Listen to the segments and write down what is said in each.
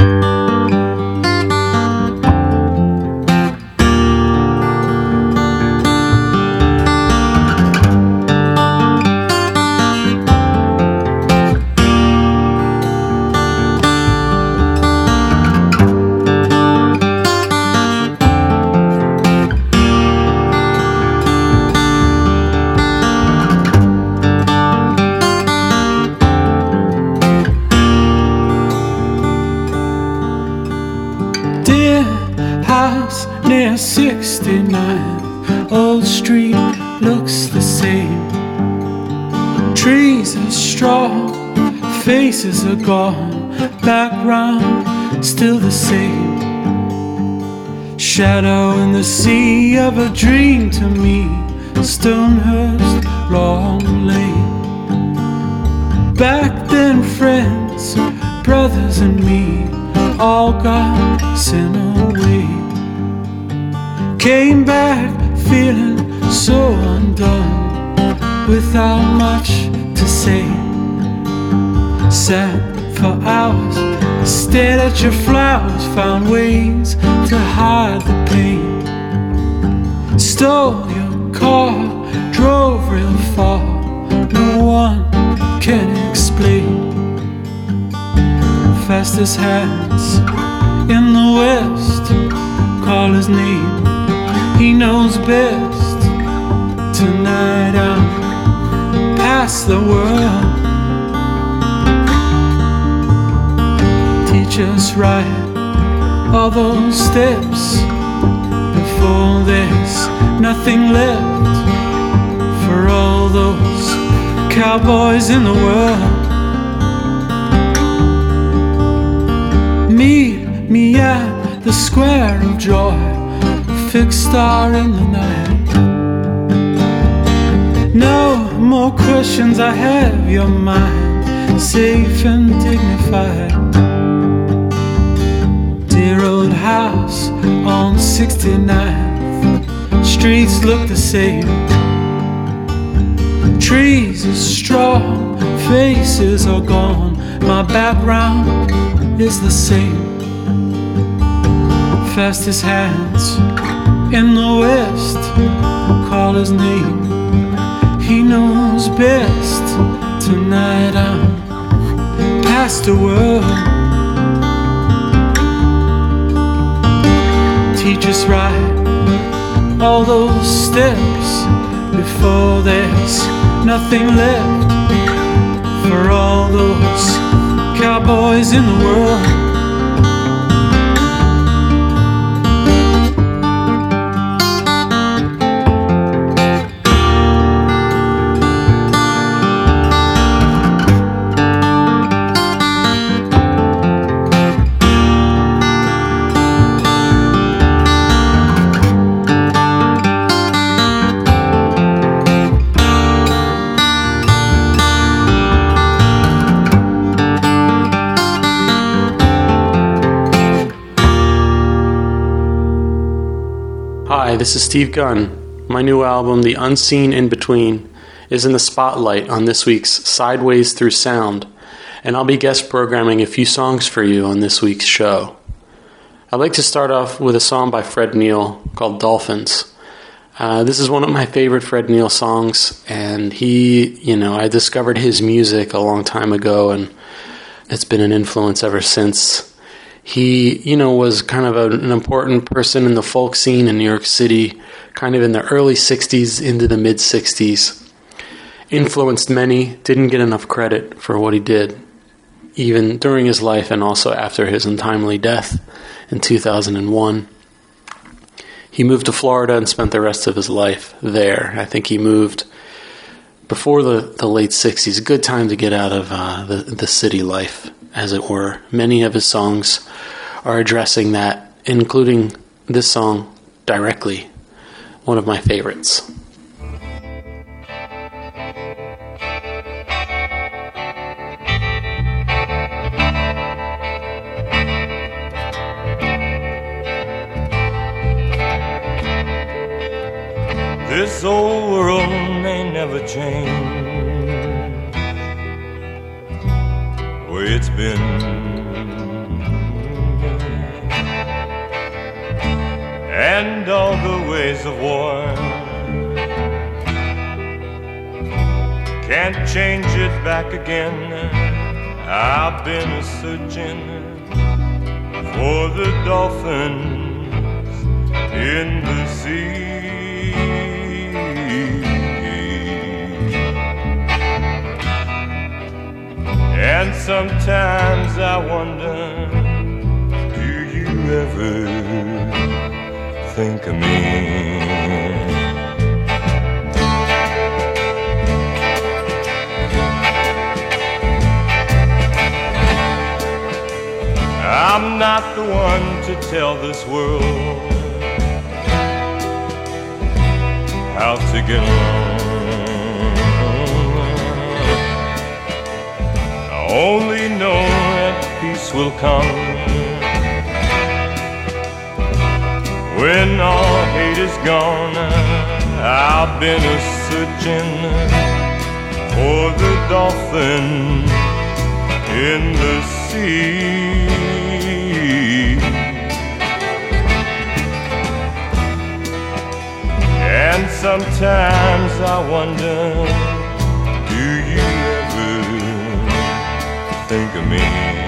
House near 69th, old street looks the same. Trees are straw, faces are gone, background still the same. Shadow in the sea of a dream to me, Stonehurst, Long Lane. Back then friends, brothers and me, all got sent away. Came back feeling so undone, without much to say. Sat for hours, stared at your flowers, found ways to hide the pain. Stole your car, drove real far, no one can explain. Fastest hands in the west, call his name, he knows best. Tonight I'm past the world. Teach us right, all those steps before there's nothing left for all those cowboys in the world. Meet me at the Square of Joy, fixed star in the night. No more questions, I have your mind, safe and dignified. Dear old house on 69th, streets look the same. Trees are straw, faces are gone, my background is the same. Fastest hands in the west, call his name, he knows best. Tonight I'm past the world. Teach us right, all those steps before there's nothing left for all those cowboys in the world. Hi, this is Steve Gunn. My new album, The Unseen In Between, is in the spotlight on this week's Sideways Through Sound, and I'll be guest programming a few songs for you on this week's show. I'd like to start off with a song by Fred Neil called Dolphins. This is one of my favorite Fred Neil songs, and I discovered his music a long time ago, and it's been an influence ever since. He, was kind of an important person in the folk scene in New York City, kind of in the early 60s into the mid-60s. Influenced many, didn't get enough credit for what he did, even during his life and also after his untimely death in 2001. He moved to Florida and spent the rest of his life there. I think he moved before the late 60s. Good time to get out of the city life, as it were. Many of his songs are addressing that, including this song directly, one of my favorites. This old world may never change the way it's been. and all the ways of war. Can't change it back again. I've been a-searching for the dolphins in the sea. And sometimes I wonder, do you ever think of me? I'm not the one to tell this world how to get along. I only know that peace will come when all hate is gone. I've been a-searching for the dolphin in the sea. And sometimes I wonder, do you ever think of me?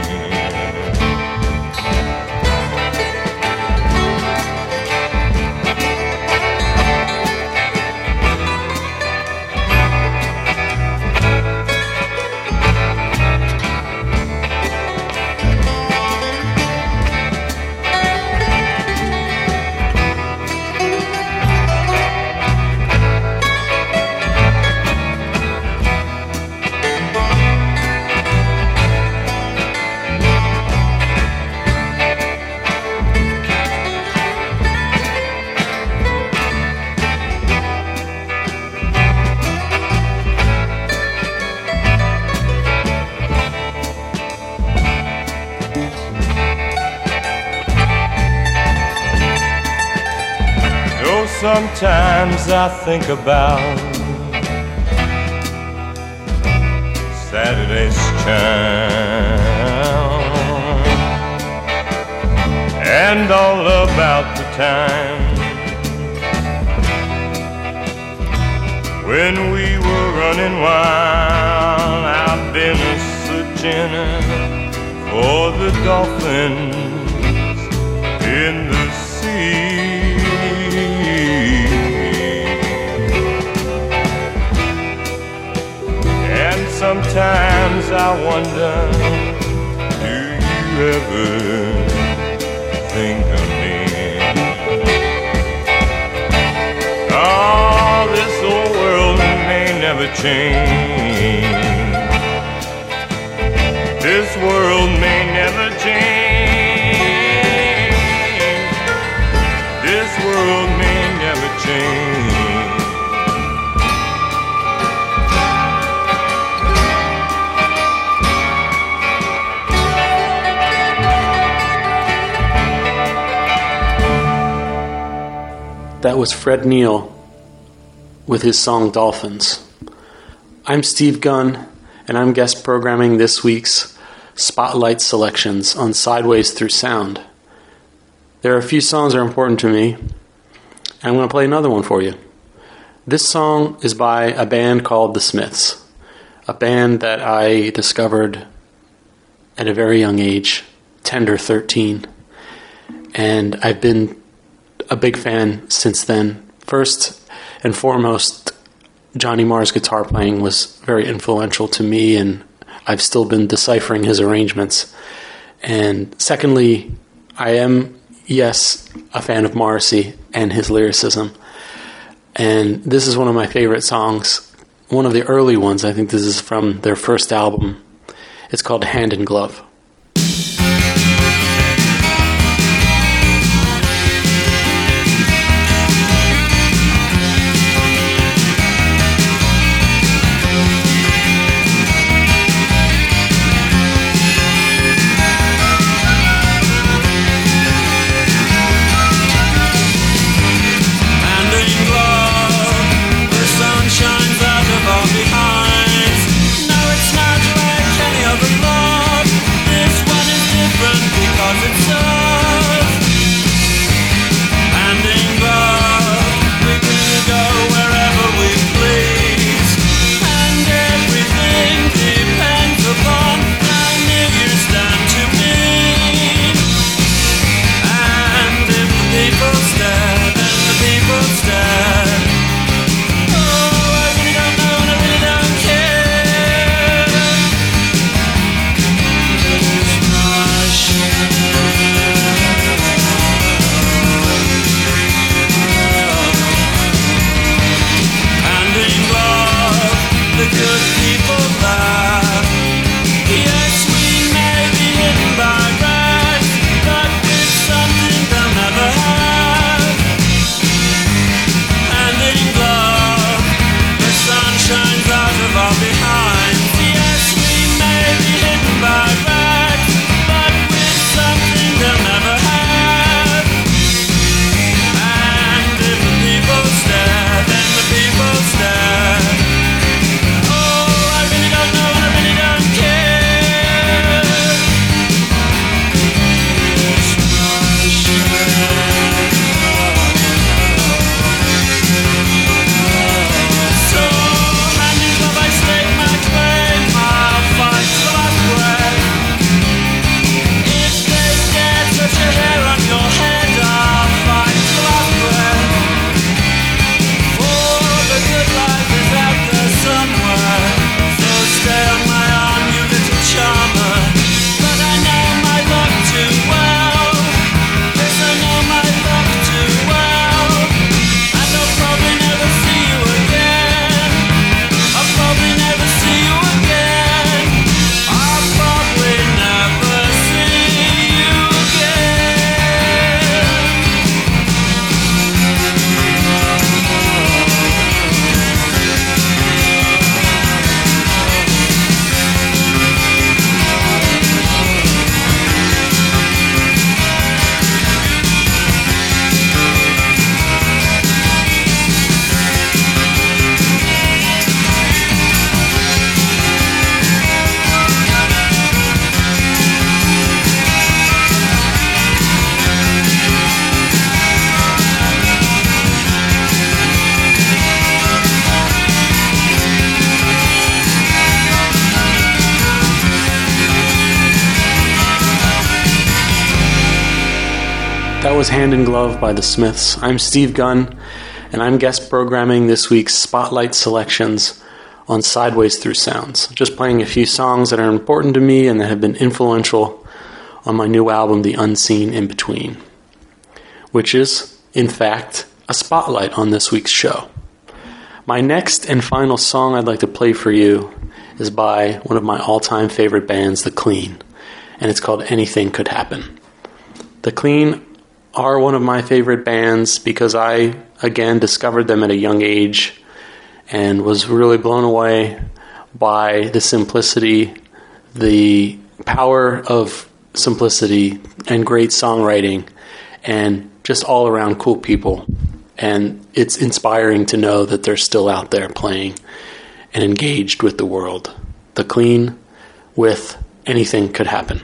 Sometimes I think about Saturday's child and all about the time when we were running wild. I've been a-searching for the dolphins in the sea. Sometimes I wonder, do you ever think of me? Oh, this old world may never change. This world may never change. This world may never change. That was Fred Neil with his song Dolphins. I'm Steve Gunn, and I'm guest programming this week's Spotlight selections on Sideways Through Sound. There are a few songs that are important to me, and I'm going to play another one for you. This song is by a band called The Smiths, a band that I discovered at a very young age, tender 13, and I've been a big fan since then. First and foremost, Johnny Marr's guitar playing was very influential to me, and I've still been deciphering his arrangements. And secondly, I am, yes, a fan of Morrissey and his lyricism. And this is one of my favorite songs, one of the early ones. I think this is from their first album. It's called Hand in Glove. And That was Hand in Glove by the Smiths. I'm Steve Gunn, and I'm guest programming this week's Spotlight Selections on Sideways Through Sounds. Just playing a few songs that are important to me and that have been influential on my new album, The Unseen in Between, which is, in fact, a spotlight on this week's show. My next and final song I'd like to play for you is by one of my all-time favorite bands, The Clean, and it's called Anything Could Happen. The Clean are one of my favorite bands because I, again, discovered them at a young age and was really blown away by the simplicity, the power of simplicity, and great songwriting, and just all around cool people. And it's inspiring to know that they're still out there playing and engaged with the world. The Clean with Anything Could Happen.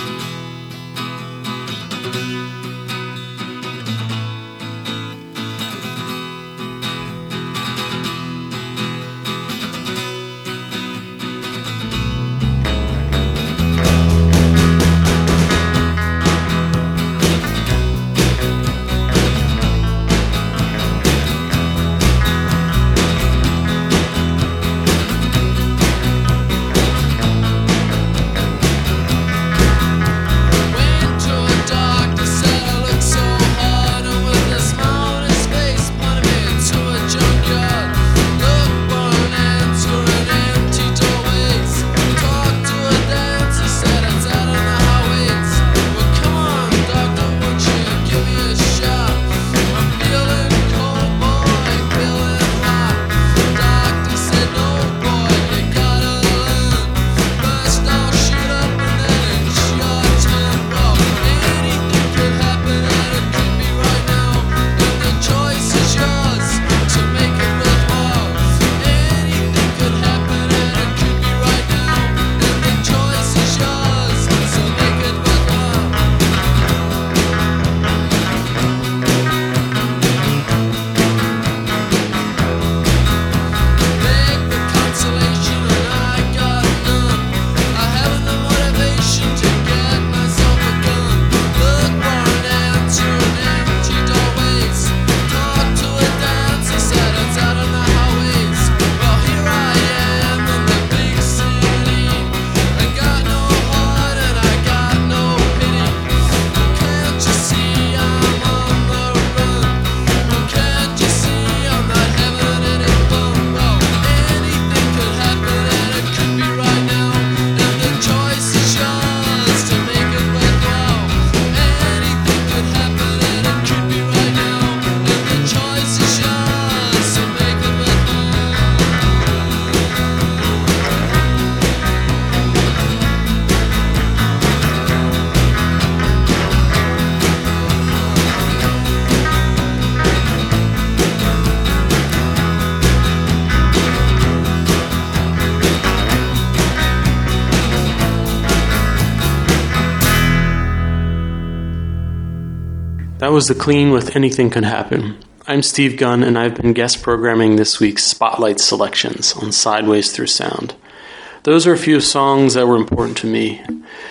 That was The Clean with Anything Could Happen. I'm Steve Gunn, and I've been guest programming this week's Spotlight Selections on Sideways Through Sound. Those are a few songs that were important to me,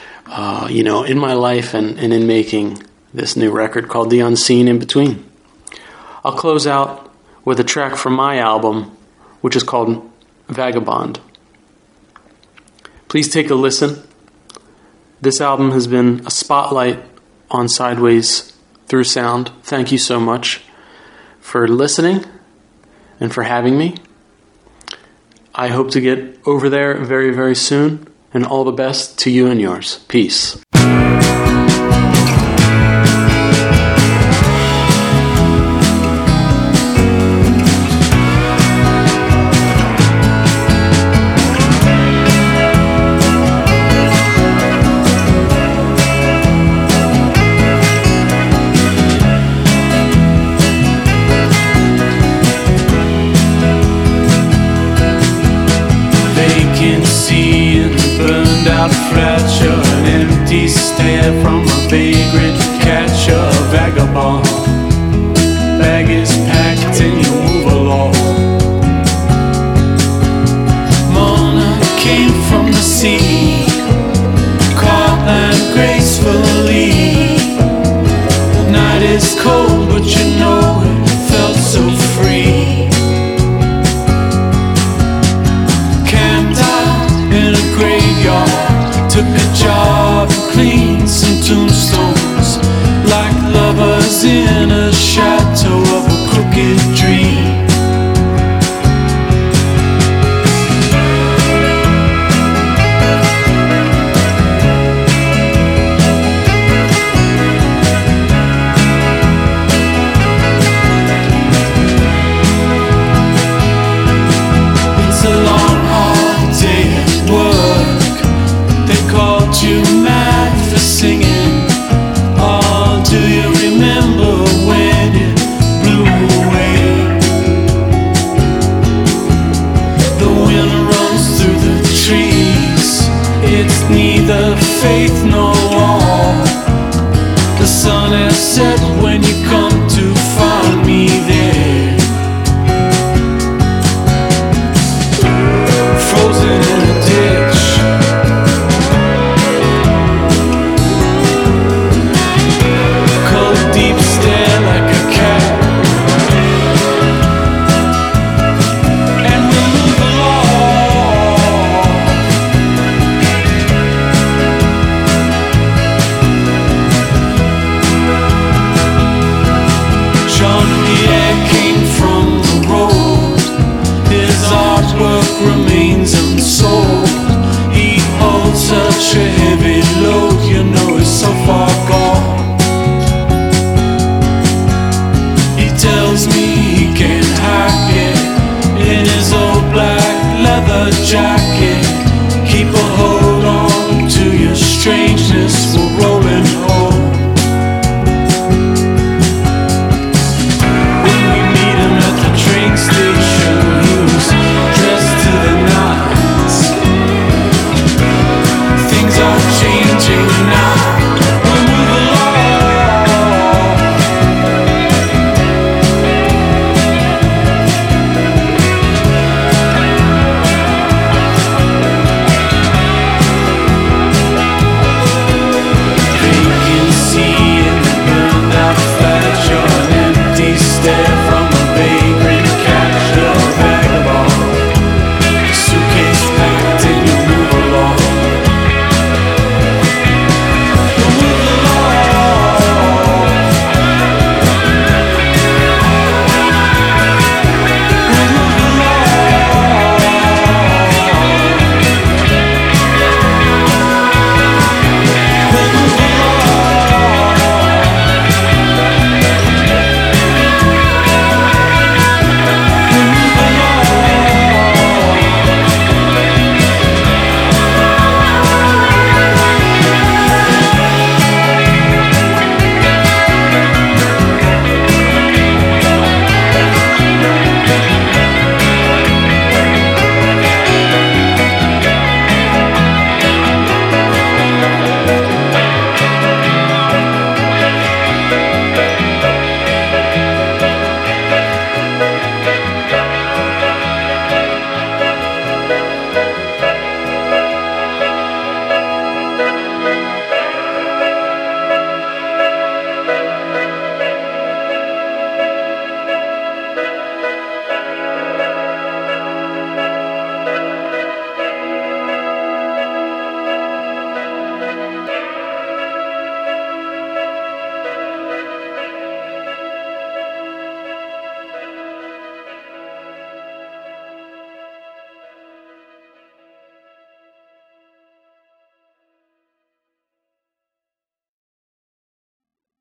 in my life and in making this new record called The Unseen in Between. I'll close out with a track from my album, which is called Vagabond. Please take a listen. This album has been a spotlight on Sideways Through Sound. Thank you so much for listening and for having me. I hope to get over there very, very soon, and all the best to you and yours. Peace. Fracture, an empty stare from a vagrant catcher, vagabond. Bag is packed and you move along. Mona came from the sea, caught land gracefully. Night in a shadow of a crooked dream. It's a long, hard day at work. They called you mad for singing. Oh, do you remember when it blew away? The wind runs through the trees. It's neither faith nor war. The sun has set when you come